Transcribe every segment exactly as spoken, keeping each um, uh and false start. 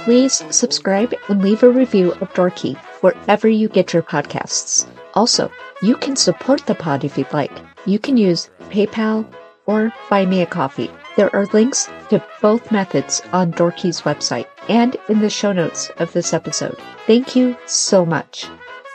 Please subscribe and leave a review of Dorky wherever you get your podcasts. Also, you can support the pod if you'd like. You can use PayPal or Buy Me a Coffee. There are links to both methods on Dorky's website and in the show notes of this episode. Thank you so much.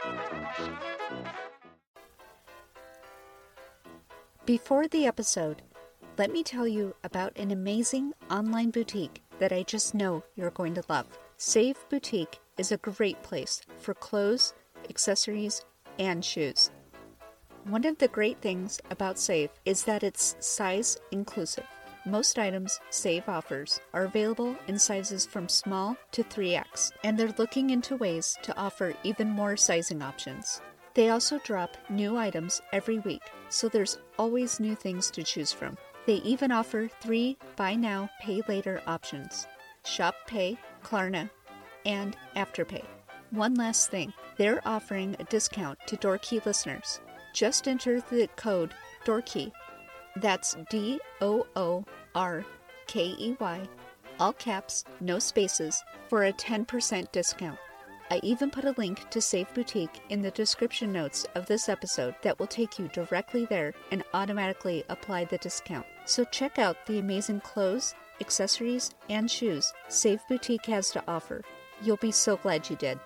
Before the episode, let me tell you about an amazing online boutique that I just know you're going to love. Save Boutique is a great place for clothes, accessories, and shoes. One of the great things about Save is that it's size inclusive. Most items Save offers are available in sizes from small to three X, and they're looking into ways to offer even more sizing options. They also drop new items every week, so there's always new things to choose from. They even offer three buy now, pay later options: Shop Pay, Klarna, and Afterpay. One last thing, they're offering a discount to Dorky listeners. Just enter the code DOORKEY, that's D O O R K E Y, all caps, no spaces, for a ten percent discount. I even put a link to Save Boutique in the description notes of this episode that will take you directly there and automatically apply the discount. So check out the amazing clothes, accessories, and shoes Save Boutique has to offer. You'll be so glad you did.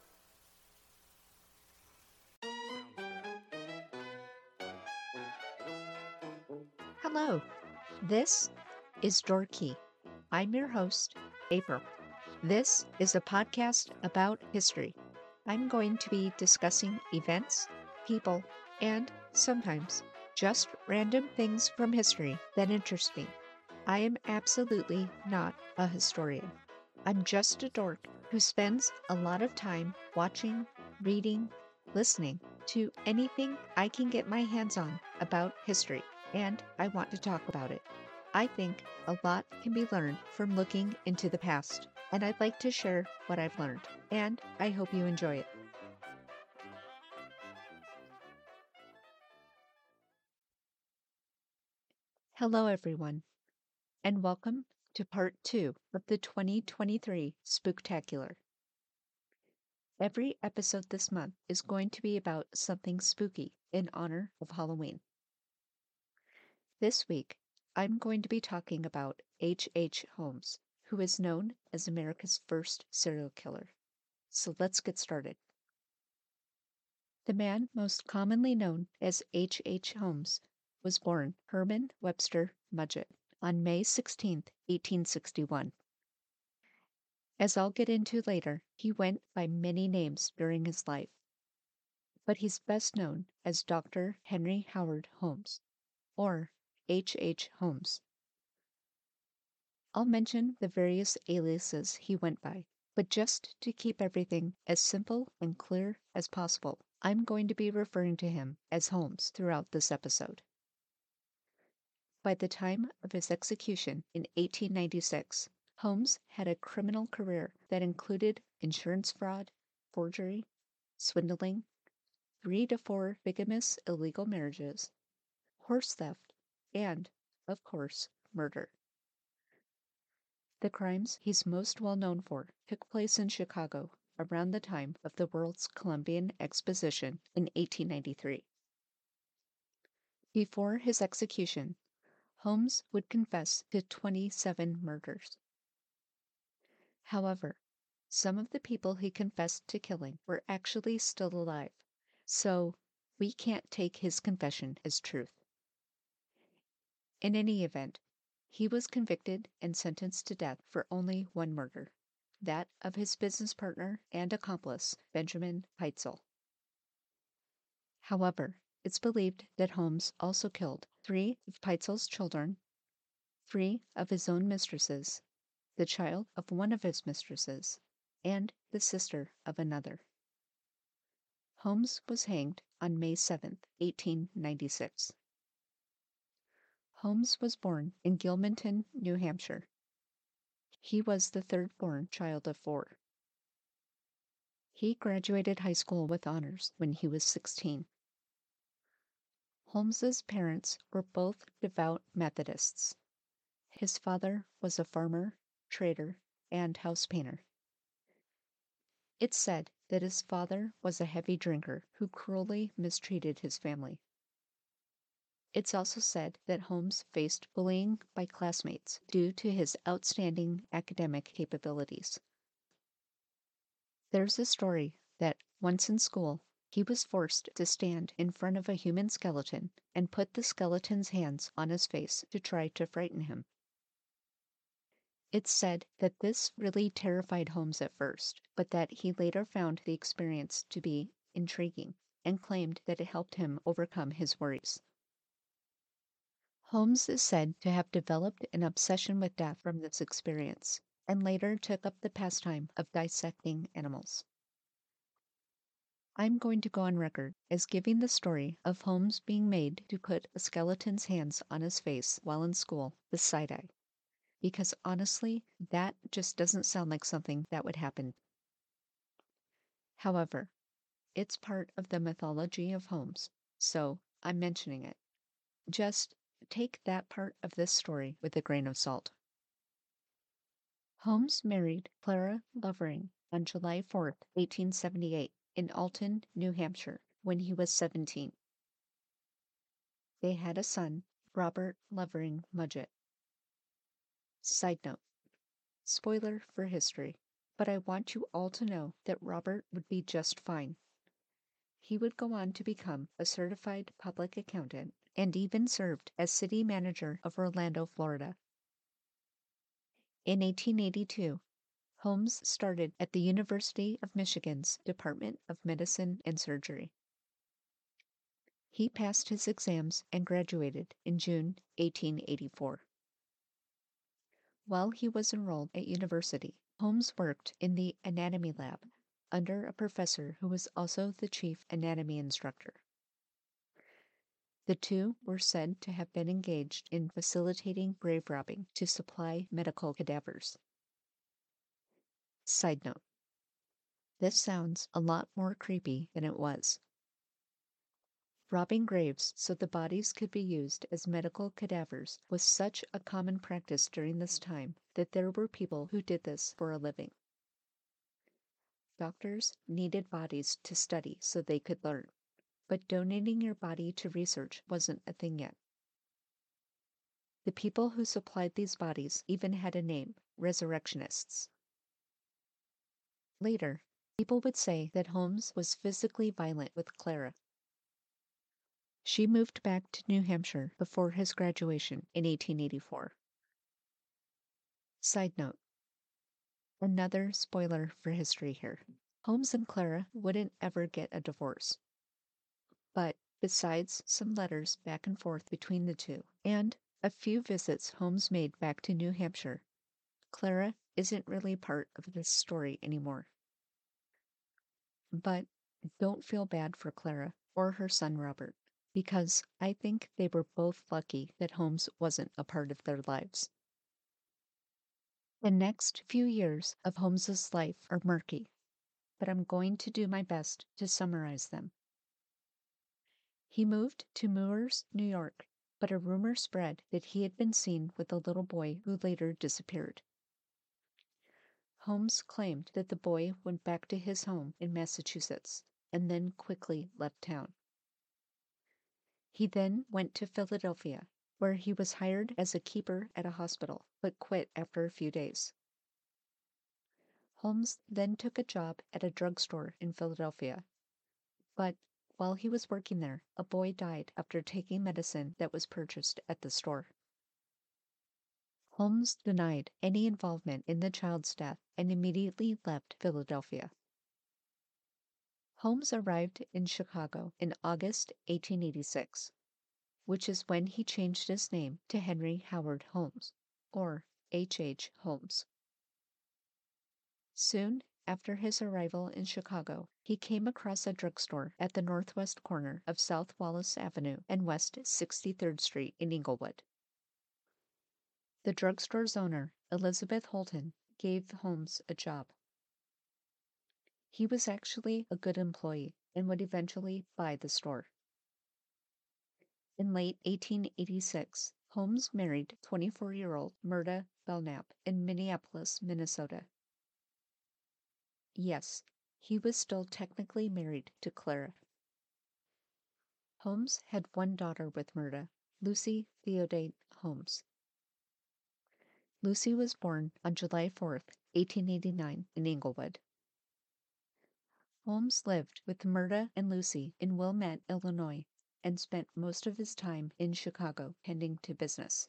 Hello, this is Dorky. I'm your host, April. This is a podcast about history. I'm going to be discussing events, people, and sometimes just random things from history that interest me. I am absolutely not a historian. I'm just a dork who spends a lot of time watching, reading, listening to anything I can get my hands on about history, and I want to talk about it. I think a lot can be learned from looking into the past, and I'd like to share what I've learned, and I hope you enjoy it. Hello, everyone, and welcome to part two of the twenty twenty-three Spooktacular. Every episode this month is going to be about something spooky in honor of Halloween. This week, I'm going to be talking about H H. Holmes, who is known as America's first serial killer. So let's get started. The man most commonly known as H H. Holmes was born Herman Webster Mudgett on May sixteenth, eighteen sixty-one. As I'll get into later, he went by many names during his life, but he's best known as Doctor Henry Howard Holmes, or H H. Holmes. I'll mention the various aliases he went by, but just to keep everything as simple and clear as possible, I'm going to be referring to him as Holmes throughout this episode. By the time of his execution in eighteen ninety-six, Holmes had a criminal career that included insurance fraud, forgery, swindling, three to four bigamous illegal marriages, horse theft, and, of course, murder. The crimes he's most well known for took place in Chicago around the time of the World's Columbian Exposition in eighteen ninety-three. Before his execution, Holmes would confess to twenty-seven murders. However, some of the people he confessed to killing were actually still alive, so we can't take his confession as truth. In any event, he was convicted and sentenced to death for only one murder, that of his business partner and accomplice, Benjamin Pitezel. However, it's believed that Holmes also killed three of Pitezel's children, three of his own mistresses, the child of one of his mistresses, and the sister of another. Holmes was hanged on May seventh, eighteen ninety-six. Holmes was born in Gilmanton, New Hampshire. He was the third-born child of four. He graduated high school with honors when he was sixteen. Holmes's parents were both devout Methodists. His father was a farmer, trader, and house painter, It's said that his father was a heavy drinker who cruelly mistreated his family. It's also said that Holmes faced bullying by classmates due to his outstanding academic capabilities. There's a story that once in school, he was forced to stand in front of a human skeleton and put the skeleton's hands on his face to try to frighten him. It's said that this really terrified Holmes at first, but that he later found the experience to be intriguing and claimed that it helped him overcome his worries. Holmes is said to have developed an obsession with death from this experience and later took up the pastime of dissecting animals. I'm going to go on record as giving the story of Holmes being made to put a skeleton's hands on his face while in school the side eye, because honestly, that just doesn't sound like something that would happen. However, it's part of the mythology of Holmes, so I'm mentioning it. Just take that part of this story with a grain of salt. Holmes married Clara Lovering on July fourth, eighteen seventy-eight, in Alton, New Hampshire, when he was seventeen. They had a son, Robert Lovering Mudgett. Side note, spoiler for history, but I want you all to know that Robert would be just fine. He would go on to become a certified public accountant and even served as city manager of Orlando, Florida. In eighteen eighty-two, Holmes started at the University of Michigan's Department of Medicine and Surgery. He passed his exams and graduated in June eighteen eighty-four. While he was enrolled at university, Holmes worked in the anatomy lab under a professor who was also the chief anatomy instructor. The two were said to have been engaged in facilitating grave robbing to supply medical cadavers. Side note, this sounds a lot more creepy than it was. Robbing graves so the bodies could be used as medical cadavers was such a common practice during this time that there were people who did this for a living. Doctors needed bodies to study so they could learn, but donating your body to research wasn't a thing yet. The people who supplied these bodies even had a name, resurrectionists. Later, people would say that Holmes was physically violent with Clara. She moved back to New Hampshire before his graduation in eighteen eighty-four. Side note, another spoiler for history here. Holmes and Clara wouldn't ever get a divorce. But besides some letters back and forth between the two, and a few visits Holmes made back to New Hampshire, Clara isn't really part of this story anymore. But don't feel bad for Clara or her son Robert, because I think they were both lucky that Holmes wasn't a part of their lives. The next few years of Holmes's life are murky, but I'm going to do my best to summarize them. He moved to Moores, New York, but a rumor spread that he had been seen with a little boy who later disappeared. Holmes claimed that the boy went back to his home in Massachusetts and then quickly left town. He then went to Philadelphia, where he was hired as a keeper at a hospital, but quit after a few days. Holmes then took a job at a drugstore in Philadelphia, but while he was working there, a boy died after taking medicine that was purchased at the store. Holmes denied any involvement in the child's death and immediately left Philadelphia. Holmes arrived in Chicago in August eighteen eighty-six, which is when he changed his name to Henry Howard Holmes, or H H. Holmes. Soon after his arrival in Chicago, he came across a drugstore at the northwest corner of South Wallace Avenue and West sixty-third Street in Englewood. The drugstore's owner, Elizabeth Holton, gave Holmes a job. He was actually a good employee and would eventually buy the store. In late eighteen eighty-six, Holmes married twenty-four-year-old Myrta Belknap in Minneapolis, Minnesota. Yes, he was still technically married to Clara. Holmes had one daughter with Murda, Lucy Theodate Holmes. Lucy was born on July fourth, eighteen eighty-nine, in Englewood. Holmes lived with Murda and Lucy in Wilmette, Illinois, and spent most of his time in Chicago tending to business.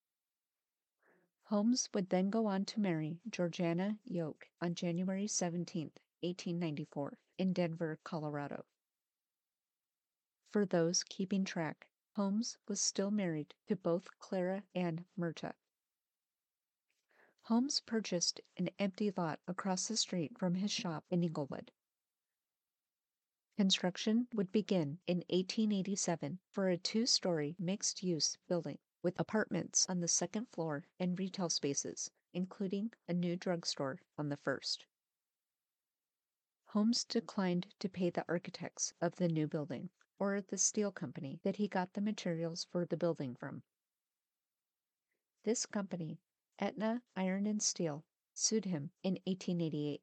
Holmes would then go on to marry Georgiana Yoke on January seventeenth, eighteen ninety-four, in Denver, Colorado. For those keeping track, Holmes was still married to both Clara and Myrta. Holmes purchased an empty lot across the street from his shop in Englewood. Construction would begin in eighteen eighty-seven for a two-story mixed-use building with apartments on the second floor and retail spaces, including a new drugstore on the first. Holmes declined to pay the architects of the new building or the steel company that he got the materials for the building from. This company, Etna Iron and Steel, sued him in eighteen eighty-eight.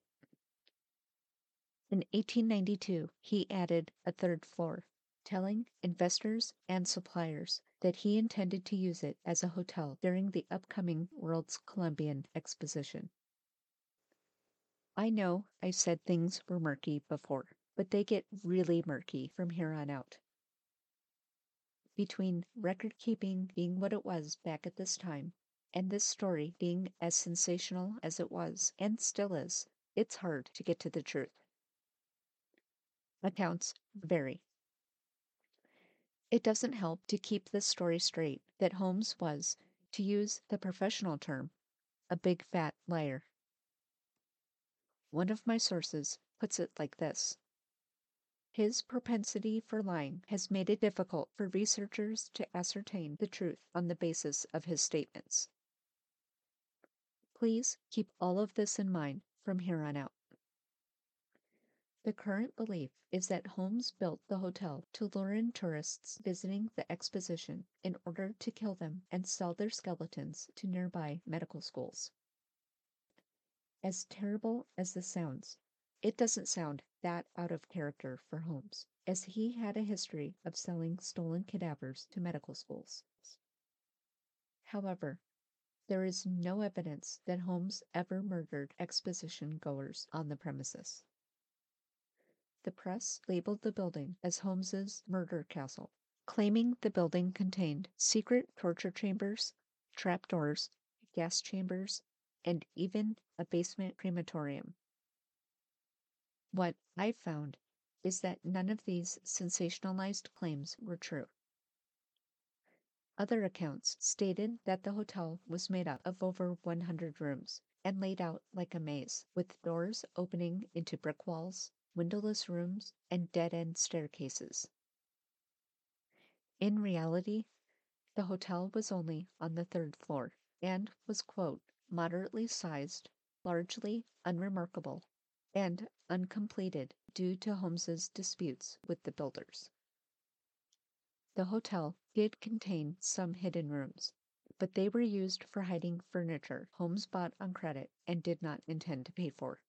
In eighteen ninety-two, he added a third floor, telling investors and suppliers that he intended to use it as a hotel during the upcoming World's Columbian Exposition. I know I said things were murky before, but they get really murky from here on out. Between record-keeping being what it was back at this time, and this story being as sensational as it was, and still is, it's hard to get to the truth. Accounts vary. It doesn't help to keep this story straight that Holmes was, to use the professional term, a big fat liar. One of my sources puts it like this: his propensity for lying has made it difficult for researchers to ascertain the truth on the basis of his statements. Please keep all of this in mind from here on out. The current belief is that Holmes built the hotel to lure in tourists visiting the exposition in order to kill them and sell their skeletons to nearby medical schools. As terrible as this sounds, it doesn't sound that out of character for Holmes, as he had a history of selling stolen cadavers to medical schools. However, there is no evidence that Holmes ever murdered exposition goers on the premises. The press labeled the building as Holmes's murder castle, claiming the building contained secret torture chambers, trapdoors, gas chambers, and even a basement crematorium. What I found is that none of these sensationalized claims were true. Other accounts stated that the hotel was made up of over one hundred rooms and laid out like a maze, with doors opening into brick walls, windowless rooms, and dead-end staircases. In reality, the hotel was only on the third floor and was, quote, moderately sized, largely unremarkable, and uncompleted due to Holmes's disputes with the builders. The hotel did contain some hidden rooms, but they were used for hiding furniture Holmes bought on credit and did not intend to pay for.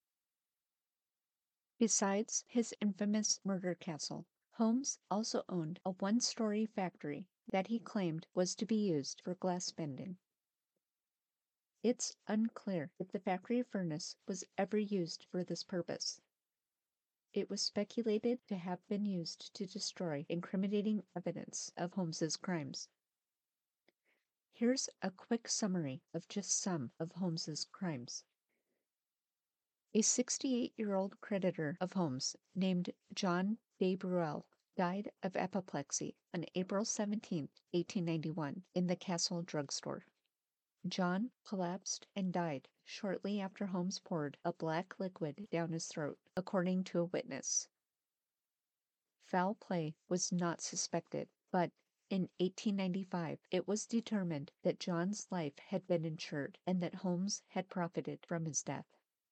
Besides his infamous murder castle, Holmes also owned a one-story factory that he claimed was to be used for glass bending. It's unclear if the factory furnace was ever used for this purpose. It was speculated to have been used to destroy incriminating evidence of Holmes's crimes. Here's a quick summary of just some of Holmes's crimes. A sixty-eight-year-old creditor of Holmes named John de Bruel died of apoplexy on April seventeenth, eighteen ninety-one, in the Castle drugstore. John collapsed and died shortly after Holmes poured a black liquid down his throat, according to a witness. Foul play was not suspected, but in eighteen ninety-five it was determined that John's life had been insured and that Holmes had profited from his death.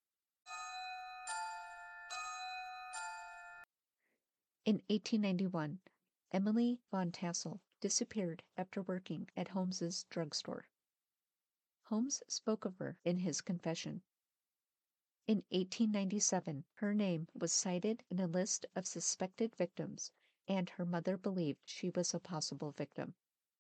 In eighteen ninety-one, Emily von Tassel disappeared after working at Holmes's drugstore. Holmes spoke of her in his confession. In eighteen ninety-seven, her name was cited in a list of suspected victims, and her mother believed she was a possible victim.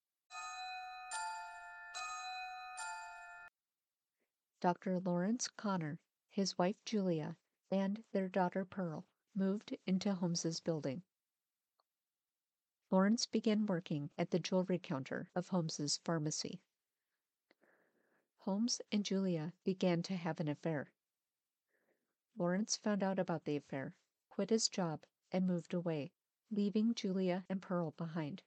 Doctor Lawrence Connor, his wife Julia, and their daughter Pearl moved into Holmes's building. Lawrence began working at the jewelry counter of Holmes's pharmacy. Holmes and Julia began to have an affair. Lawrence found out about the affair, quit his job, and moved away, leaving Julia and Pearl behind.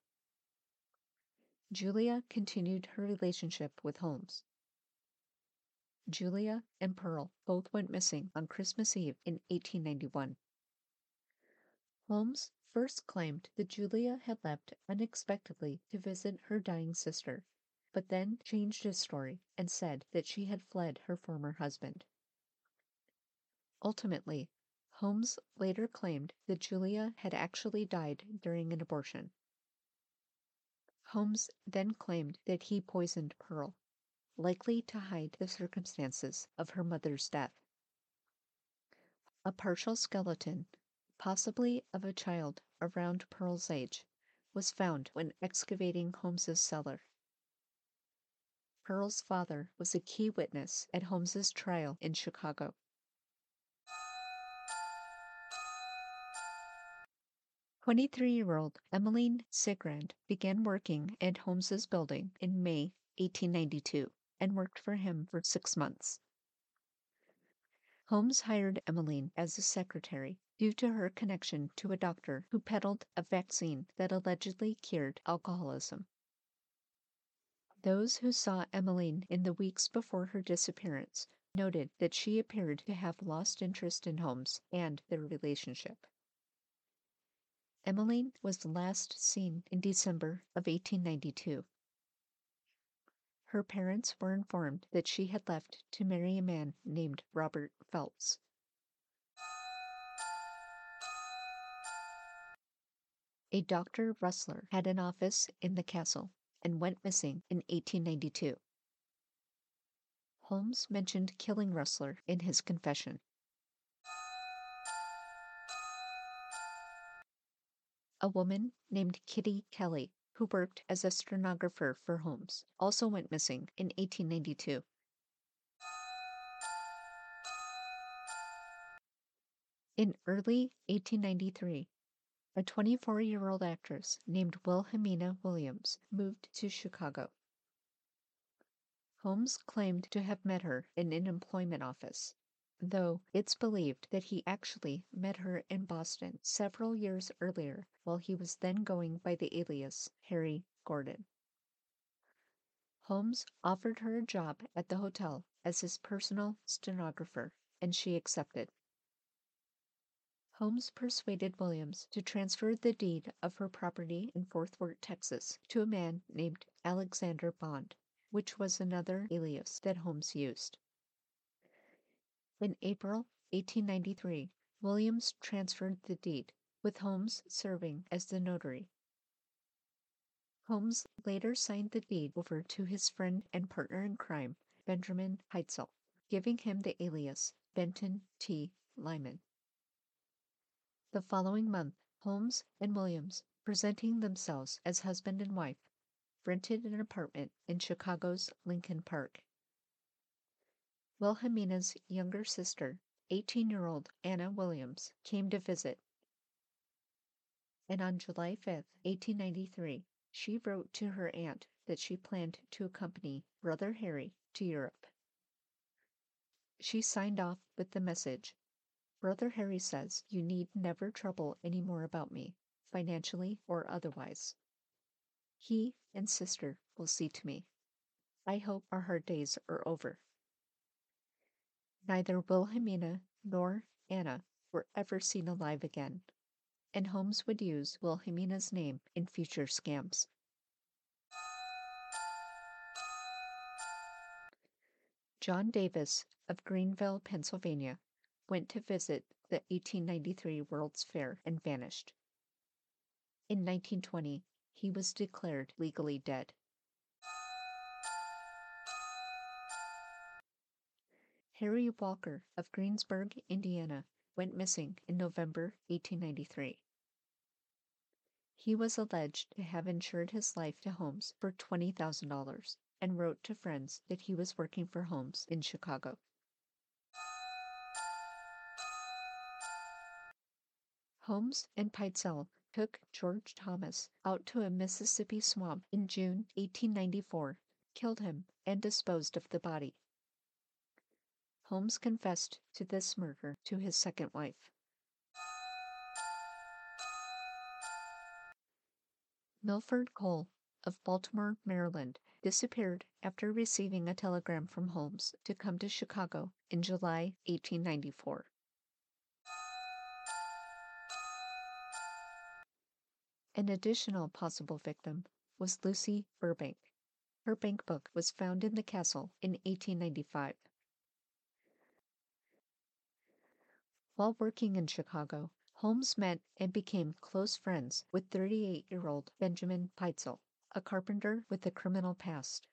Julia continued her relationship with Holmes. Julia and Pearl both went missing on Christmas Eve in eighteen ninety-one. Holmes first claimed that Julia had left unexpectedly to visit her dying sister, but then changed his story and said that she had fled her former husband. Ultimately, Holmes later claimed that Julia had actually died during an abortion. Holmes then claimed that he poisoned Pearl, likely to hide the circumstances of her mother's death. A partial skeleton, possibly of a child around Pearl's age, was found when excavating Holmes's cellar. Pearl's father was a key witness at Holmes's trial in Chicago. twenty-three-year-old Emmeline Cigrand began working at Holmes's building in May eighteen ninety-two and worked for him for six months. Holmes hired Emmeline as a secretary due to her connection to a doctor who peddled a vaccine that allegedly cured alcoholism. Those who saw Emmeline in the weeks before her disappearance noted that she appeared to have lost interest in Holmes and their relationship. Emmeline was last seen in December of eighteen ninety-two. Her parents were informed that she had left to marry a man named Robert Phelps. A Doctor Rustler had an office in the castle and went missing in eighteen ninety-two. Holmes mentioned killing Rustler in his confession. A woman named Kitty Kelly, who worked as a stenographer for Holmes, also went missing in eighteen ninety-two. In early eighteen ninety-three, a twenty-four-year-old actress named Wilhelmina Williams moved to Chicago. Holmes claimed to have met her in an employment office, though it's believed that he actually met her in Boston several years earlier while he was then going by the alias Harry Gordon. Holmes offered her a job at the hotel as his personal stenographer, and she accepted. Holmes persuaded Williams to transfer the deed of her property in Fort Worth, Texas, to a man named Alexander Bond, which was another alias that Holmes used. In April eighteen ninety-three, Williams transferred the deed, with Holmes serving as the notary. Holmes later signed the deed over to his friend and partner in crime, Benjamin Heitzel, giving him the alias Benton T. Lyman. The following month, Holmes and Williams, presenting themselves as husband and wife, rented an apartment in Chicago's Lincoln Park. Wilhelmina's younger sister, eighteen-year-old Anna Williams, came to visit, and on July fifth, eighteen ninety-three, she wrote to her aunt that she planned to accompany Brother Harry to Europe. She signed off with the message, "Brother Harry says you need never trouble any more about me, financially or otherwise. He and sister will see to me. I hope our hard days are over." Neither Wilhelmina nor Anna were ever seen alive again, and Holmes would use Wilhelmina's name in future scams. John Davis of Greenville, Pennsylvania, went to visit the eighteen ninety-three World's Fair and vanished. In nineteen twenty, he was declared legally dead. Harry Walker of Greensburg, Indiana, went missing in November eighteen ninety-three. He was alleged to have insured his life to Holmes for twenty thousand dollars and wrote to friends that he was working for Holmes in Chicago. Holmes and Pitezel took George Thomas out to a Mississippi swamp in June eighteen ninety-four, killed him, and disposed of the body. Holmes confessed to this murder to his second wife. Milford Cole of Baltimore, Maryland, disappeared after receiving a telegram from Holmes to come to Chicago in July eighteen ninety-four. An additional possible victim was Lucy Burbank. Her bank book was found in the castle in eighteen ninety-five. While working in Chicago, Holmes met and became close friends with thirty-eight-year-old Benjamin Pitezel, a carpenter with a criminal past.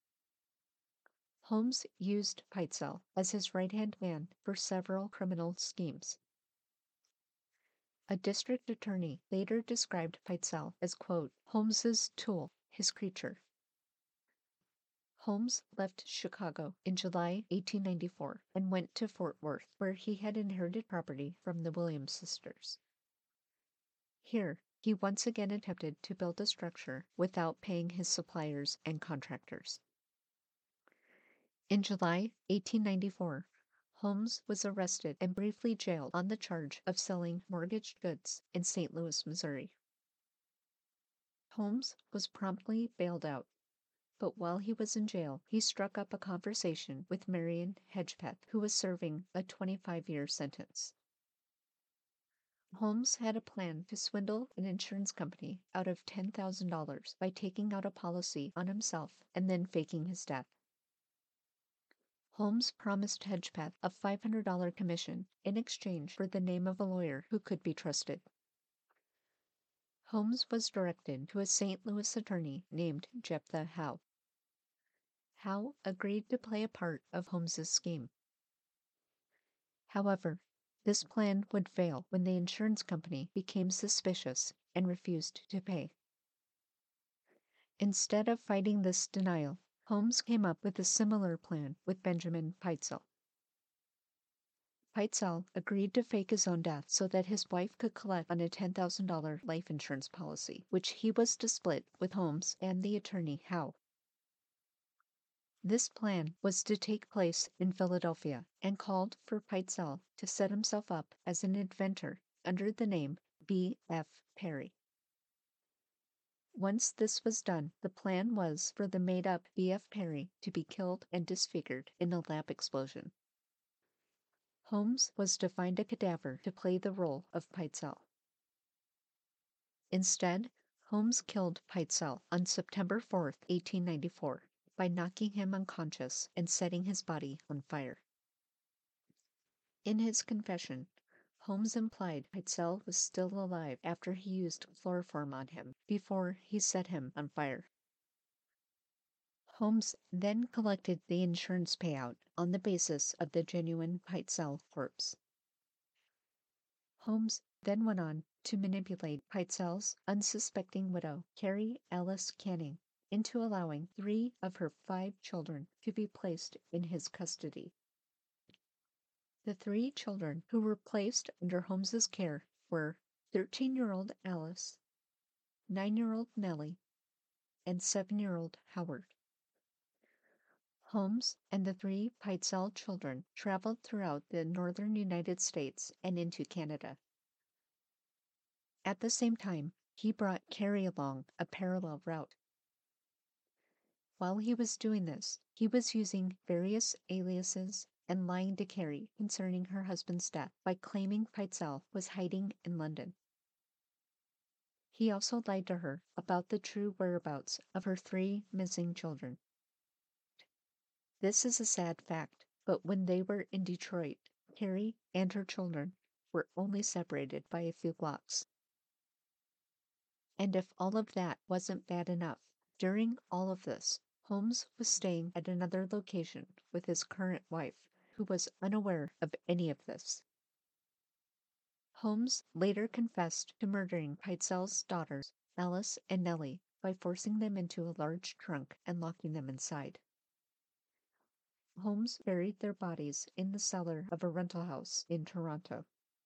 Holmes used Pitezel as his right-hand man for several criminal schemes. A district attorney later described Pitezel as, quote, Holmes's tool, his creature. Holmes left Chicago in July eighteen ninety-four and went to Fort Worth, where he had inherited property from the Williams sisters. Here, he once again attempted to build a structure without paying his suppliers and contractors. In July eighteen ninety-four, Holmes was arrested and briefly jailed on the charge of selling mortgaged goods in Saint Louis, Missouri. Holmes was promptly bailed out, but while he was in jail, he struck up a conversation with Marion Hedgepeth, who was serving a twenty-five-year sentence. Holmes had a plan to swindle an insurance company out of ten thousand dollars by taking out a policy on himself and then faking his death. Holmes promised Hedgepeth a five hundred dollars commission in exchange for the name of a lawyer who could be trusted. Holmes was directed to a Saint Louis attorney named Jephthah Howe. Howe agreed to play a part of Holmes's scheme. However, this plan would fail when the insurance company became suspicious and refused to pay. Instead of fighting this denial, Holmes came up with a similar plan with Benjamin Pitezel. Pitezel agreed to fake his own death so that his wife could collect on a ten thousand dollars life insurance policy, which he was to split with Holmes and the attorney Howe. This plan was to take place in Philadelphia and called for Pitezel to set himself up as an inventor under the name B F Perry. Once this was done, the plan was for the made-up B F Perry to be killed and disfigured in a lab explosion. Holmes was to find a cadaver to play the role of Pitezel. Instead, Holmes killed Pitezel on September fourth, eighteen ninety-four, by knocking him unconscious and setting his body on fire. In his confession, Holmes implied Pitezel was still alive after he used chloroform on him before he set him on fire. Holmes then collected the insurance payout on the basis of the genuine Pitezel corpse. Holmes then went on to manipulate Pitezel's unsuspecting widow, Carrie Alice Canning, into allowing three of her five children to be placed in his custody. The three children who were placed under Holmes's care were thirteen-year-old Alice, nine-year-old Nellie, and seven-year-old Howard. Holmes and the three Pitezel children traveled throughout the northern United States and into Canada. At the same time, he brought Carrie along a parallel route. While he was doing this, he was using various aliases and lying to Carrie concerning her husband's death by claiming Pitezel was hiding in London. He also lied to her about the true whereabouts of her three missing children. This is a sad fact, but when they were in Detroit, Carrie and her children were only separated by a few blocks. And if all of that wasn't bad enough, during all of this, Holmes was staying at another location with his current wife, who was unaware of any of this. Holmes later confessed to murdering Pitezel's daughters, Alice and Nellie, by forcing them into a large trunk and locking them inside. Holmes buried their bodies in the cellar of a rental house in Toronto.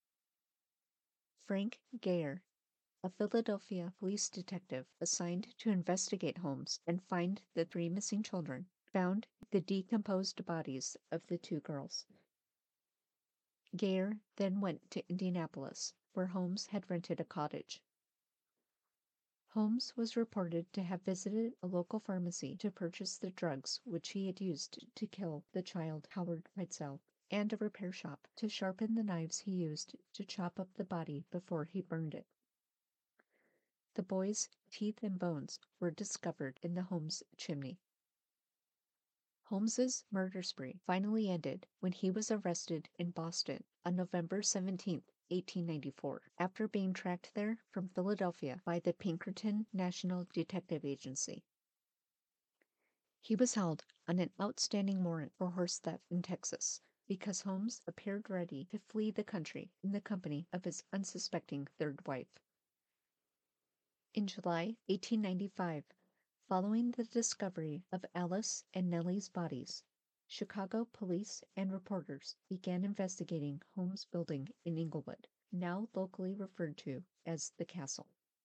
Frank Geyer, a Philadelphia police detective assigned to investigate Holmes and find the three missing children, found the decomposed bodies of the two girls. Geyer then went to Indianapolis, where Holmes had rented a cottage. Holmes was reported to have visited a local pharmacy to purchase the drugs which he had used to kill the child Howard Pitezel, and a repair shop to sharpen the knives he used to chop up the body before he burned it. The boy's teeth and bones were discovered in the Holmes chimney. Holmes's murder spree finally ended when he was arrested in Boston on November seventeenth, eighteen ninety-four, after being tracked there from Philadelphia by the Pinkerton National Detective Agency. He was held on an outstanding warrant for horse theft in Texas because Holmes appeared ready to flee the country in the company of his unsuspecting third wife. In July eighteen ninety-five, following the discovery of Alice and Nellie's bodies, Chicago police and reporters began investigating Holmes' building in Englewood, now locally referred to as the Castle.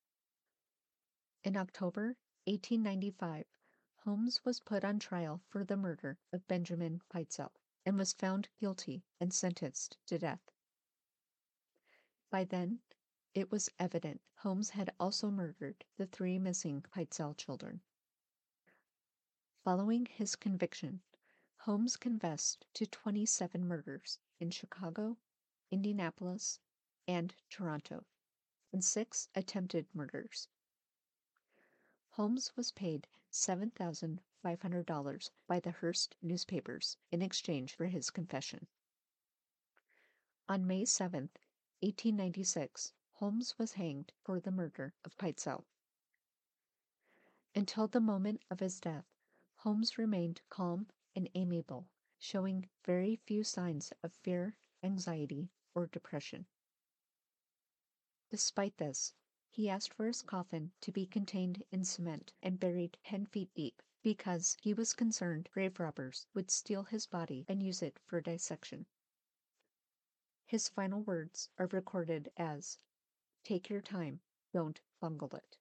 In October eighteen ninety-five, Holmes was put on trial for the murder of Benjamin Pitezel and was found guilty and sentenced to death. By then, it was evident Holmes had also murdered the three missing Pitezel children. Following his conviction, Holmes confessed to twenty-seven murders in Chicago, Indianapolis, and Toronto, and six attempted murders. Holmes was paid seven thousand five hundred dollars by the Hearst newspapers in exchange for his confession. On May seventh, eighteen ninety-six, Holmes was hanged for the murder of Pitezel. Until the moment of his death, Holmes remained calm and amiable, showing very few signs of fear, anxiety, or depression. Despite this, he asked for his coffin to be contained in cement and buried ten feet deep because he was concerned grave robbers would steal his body and use it for dissection. His final words are recorded as, "Take your time, don't bungle it."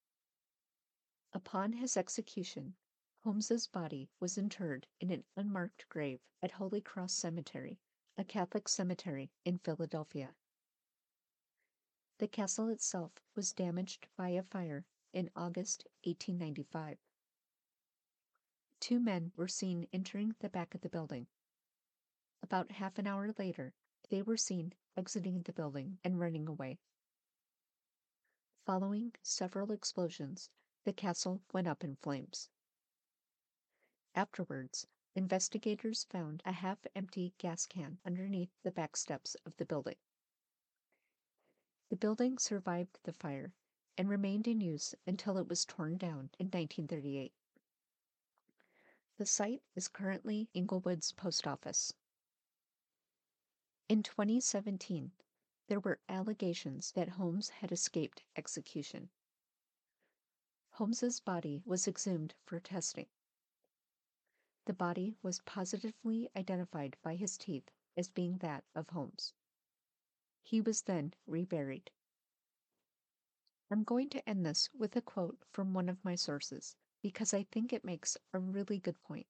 Upon his execution, Holmes's body was interred in an unmarked grave at Holy Cross Cemetery, a Catholic cemetery in Philadelphia. The castle itself was damaged by a fire in August eighteen ninety-five. Two men were seen entering the back of the building. About half an hour later, they were seen exiting the building and running away. Following several explosions, the castle went up in flames. Afterwards, investigators found a half-empty gas can underneath the back steps of the building. The building survived the fire and remained in use until it was torn down in nineteen thirty-eight. The site is currently Englewood's post office. In twenty seventeen, there were allegations that Holmes had escaped execution. Holmes's body was exhumed for testing. The body was positively identified by his teeth as being that of Holmes. He was then reburied. I'm going to end this with a quote from one of my sources because I think it makes a really good point.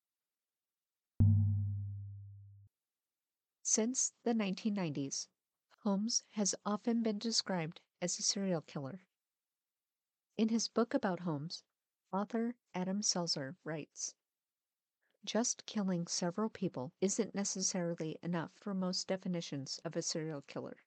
Since the nineteen nineties, Holmes has often been described as a serial killer. In his book about Holmes, author Adam Selzer writes, "Just killing several people isn't necessarily enough for most definitions of a serial killer.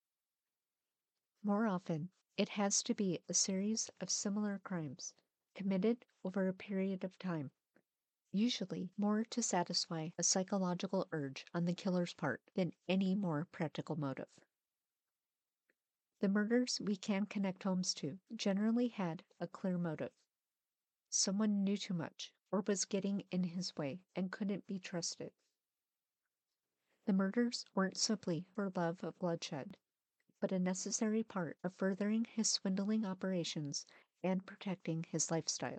More often, it has to be a series of similar crimes committed over a period of time, usually more to satisfy a psychological urge on the killer's part than any more practical motive." The murders we can connect Holmes to generally had a clear motive. Someone knew too much or was getting in his way and couldn't be trusted. The murders weren't simply for love of bloodshed, but a necessary part of furthering his swindling operations and protecting his lifestyle.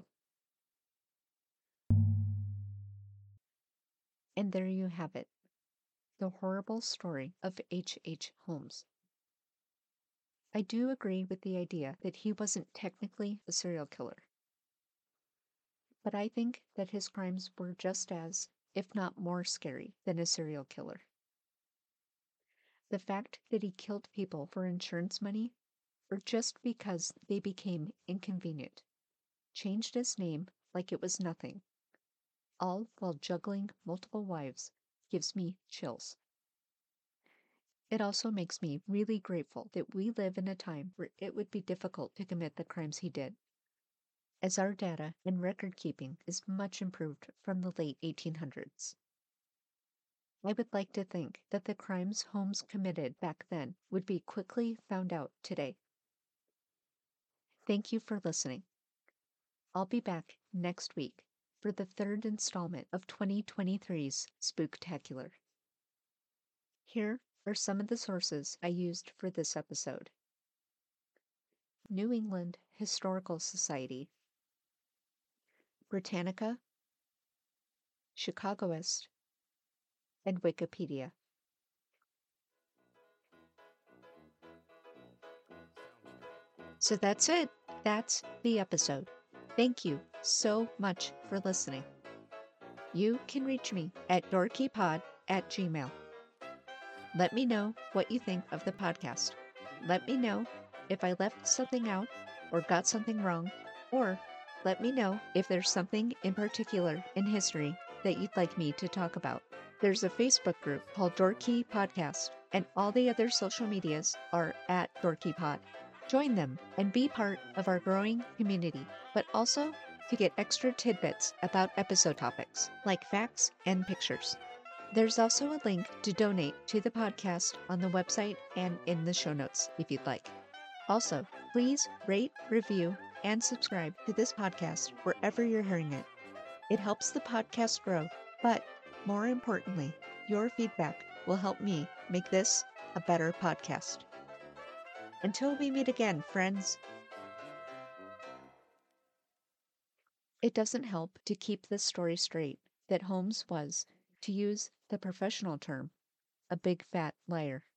And there you have it, the horrible story of H H. Holmes. I do agree with the idea that he wasn't technically a serial killer, but I think that his crimes were just as, if not more scary than a serial killer. The fact that he killed people for insurance money, or just because they became inconvenient, changed his name like it was nothing, all while juggling multiple wives, gives me chills. It also makes me really grateful that we live in a time where it would be difficult to commit the crimes he did, as our data and record keeping is much improved from the late eighteen hundreds. I would like to think that the crimes Holmes committed back then would be quickly found out today. Thank you for listening. I'll be back next week for the third installment of twenty twenty-three's Spooktacular. Here are some of the sources I used for this episode. New England Historical Society, Britannica, Chicagoist, and Wikipedia. So that's it. That's the episode. Thank you so much for listening. You can reach me at dorkypod at gmail. Let me know what you think of the podcast. Let me know if I left something out or got something wrong, or let me know if there's something in particular in history that you'd like me to talk about. There's a Facebook group called Dorky Podcast, and all the other social medias are at DorkyPod. Join them and be part of our growing community, but also to get extra tidbits about episode topics, like facts and pictures. There's also a link to donate to the podcast on the website and in the show notes if you'd like. Also, please rate, review, and subscribe to this podcast wherever you're hearing it. It helps the podcast grow, but more importantly, your feedback will help me make this a better podcast. Until we meet again, friends. It doesn't help to keep this story straight that Holmes was, to use the professional term, a big fat liar.